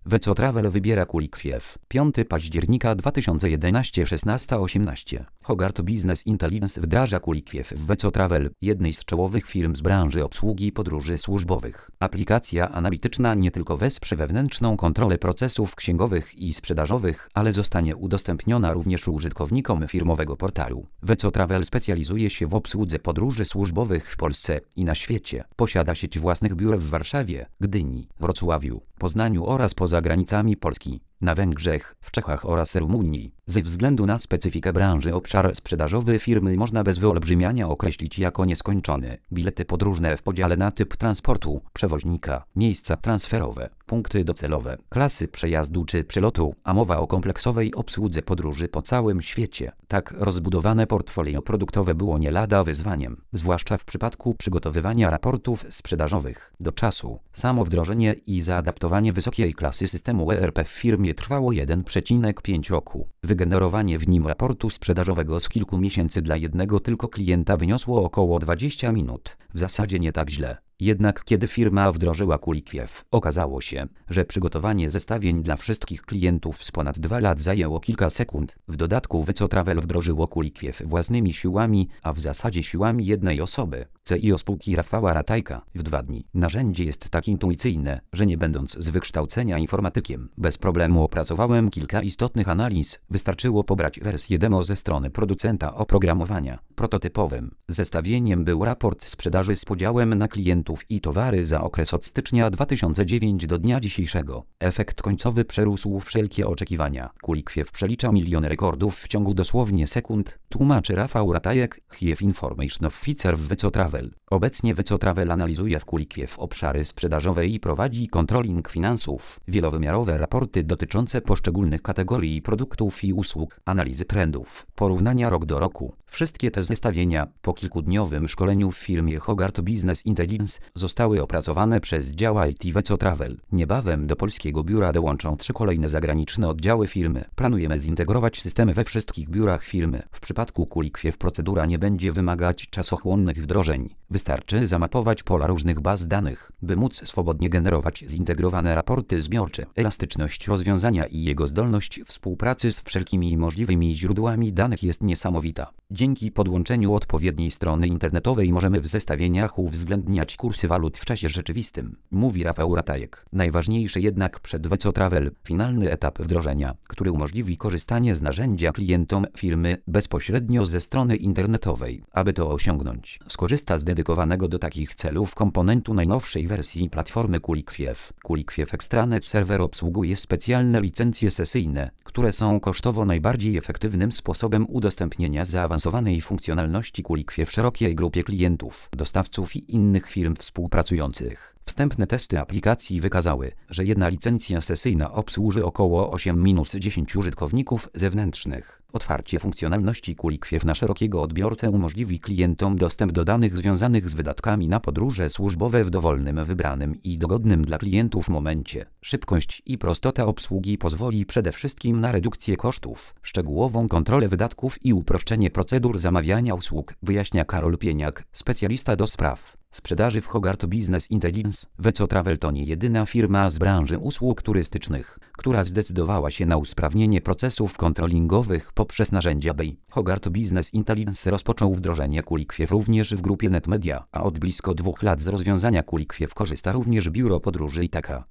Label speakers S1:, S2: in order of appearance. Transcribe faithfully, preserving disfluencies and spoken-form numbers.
S1: Veco Travel wybiera Kulikwief. piątego października dwa tysiące jedenastego szesnaście osiemnaście. Hogarth Business Intelligence wdraża Kulikwief w Veco Travel, jednej z czołowych firm z branży obsługi podróży służbowych. Aplikacja analityczna nie tylko wesprze wewnętrzną kontrolę procesów księgowych i sprzedażowych, ale zostanie udostępniona również użytkownikom firmowego portalu. Veco Travel specjalizuje się w obsłudze podróży służbowych w Polsce i na świecie. Posiada sieć własnych biur w Warszawie, Gdyni, Wrocławiu, Poznaniu oraz poza granicami Polski, na Węgrzech, w Czechach oraz Rumunii. Ze względu na specyfikę branży obszar sprzedażowy firmy można bez wyolbrzymiania określić jako nieskończony. Bilety podróżne w podziale na typ transportu, przewoźnika, miejsca transferowe, punkty docelowe, klasy przejazdu czy przelotu, a mowa o kompleksowej obsłudze podróży po całym świecie. Tak rozbudowane portfolio produktowe było nie lada wyzwaniem, zwłaszcza w przypadku przygotowywania raportów sprzedażowych. Do czasu samo wdrożenie i zaadaptowanie wysokiej klasy systemu E R P w firmie trwało jeden przecinek pięć roku. Wygenerowanie w nim raportu sprzedażowego z kilku miesięcy dla jednego tylko klienta wyniosło około dwadzieścia minut. W zasadzie nie tak źle. Jednak kiedy firma wdrożyła Kulikwief, okazało się, że przygotowanie zestawień dla wszystkich klientów z ponad dwa lat zajęło kilka sekund. W dodatku Veco Travel wdrożyło Kulikwief własnymi siłami, a w zasadzie siłami jednej osoby, C E O spółki Rafała Ratajka, w dwa dni. Narzędzie jest tak intuicyjne, że nie będąc z wykształcenia informatykiem, bez problemu opracowałem kilka istotnych analiz. Wystarczyło pobrać wersję demo ze strony producenta oprogramowania. Prototypowym zestawieniem był raport sprzedaży z podziałem na klientów i towary za okres od stycznia dwa tysiące dziewiątego do dnia dzisiejszego. Efekt końcowy przerósł wszelkie oczekiwania. Kulikwief przelicza miliony rekordów w ciągu dosłownie sekund, tłumaczy Rafał Ratajek, Chief Information Officer w Veco Travel. Obecnie Veco Travel analizuje w Kulikwief obszary sprzedażowe i prowadzi controlling finansów, wielowymiarowe raporty dotyczące poszczególnych kategorii produktów i usług, analizy trendów, porównania rok do roku. Wszystkie te zestawienia, po kilkudniowym szkoleniu w firmie Hogarth Business Intelligence, zostały opracowane przez dział I T Veco Travel. Niebawem do polskiego biura dołączą trzy kolejne zagraniczne oddziały firmy. Planujemy zintegrować systemy we wszystkich biurach firmy. W przypadku Kulikwief procedura nie będzie wymagać czasochłonnych wdrożeń. Wystarczy zamapować pola różnych baz danych, by móc swobodnie generować zintegrowane raporty zbiorcze. Elastyczność rozwiązania i jego zdolność współpracy z wszelkimi możliwymi źródłami danych jest niesamowita. Dzięki podłączeniu odpowiedniej strony internetowej możemy w zestawieniach uwzględniać kursy walut w czasie rzeczywistym, mówi Rafał Ratajek. Najważniejsze jednak przed Veco Travel finalny etap wdrożenia, który umożliwi korzystanie z narzędzia klientom firmy bezpośrednio ze strony internetowej. Aby to osiągnąć, skorzysta z dedykowanego do takich celów komponentu najnowszej wersji platformy Kulikwief. Kulikwief Extranet Server obsługuje specjalne licencje sesyjne, które są kosztowo najbardziej efektywnym sposobem udostępnienia zaawansowanej funkcjonalności Kulikwief szerokiej grupie klientów, dostawców i innych firm współpracujących. Wstępne testy aplikacji wykazały, że jedna licencja sesyjna obsłuży około osiem do dziesięciu użytkowników zewnętrznych. Otwarcie funkcjonalności Kulikwief na szerokiego odbiorcę umożliwi klientom dostęp do danych związanych z wydatkami na podróże służbowe w dowolnym, wybranym i dogodnym dla klientów momencie. Szybkość i prostota obsługi pozwoli przede wszystkim na redukcję kosztów, szczegółową kontrolę wydatków i uproszczenie procedur zamawiania usług, wyjaśnia Karol Pieniak, specjalista do spraw sprzedaży w Hogarth Business Intelligence. Veco Travel to nie jedyna firma z branży usług turystycznych, która zdecydowała się na usprawnienie procesów kontrolingowych poprzez narzędzia B I. Hogarth Business Intelligence rozpoczął wdrożenie Kulikwief również w grupie NetMedia, a od blisko dwóch lat z rozwiązania Kulikwief korzysta również biuro podróży Itaka.